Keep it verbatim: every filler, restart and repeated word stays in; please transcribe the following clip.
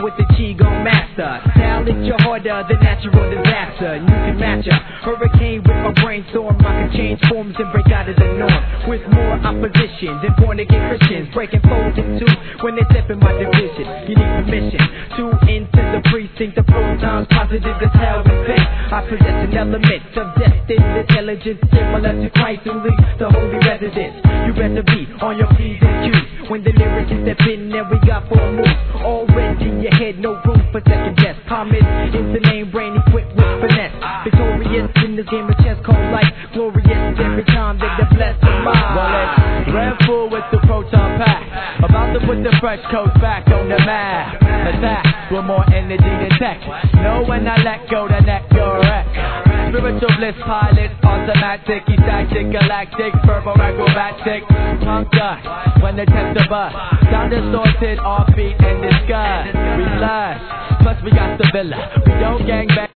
with the Qigong master. Style is your harder than natural disaster. You can match a hurricane with a brainstorm. I can change forms and break out of the norm. With more opposition than born again Christians. Breaking foes in two when they step in my division. You need permission to enter the precinct. The protons positive as hell and pain. I possess an element of destined intelligence similar to Christ who leads the holy residence. You better be on your P's and Q's when the lyrics step in and we got four moves. Already in your head, no room for second guess. Common is the name, brain equipped with finesse. Victorious in this game of chess called life. Glorious every time that the blessed are mine. Well, it's Red Fool with the proton pack. About to put the fresh coats back on the map. Attack with more energy than tech. Know when I let go, the neck go wreck. Spiritual bliss pilot, automatic, tactic, galactic, verbal acrobatic. Conquer when the test of us. Sound distorted, offbeat and disgust. We lush, plus we got the villa. We don't gang bang.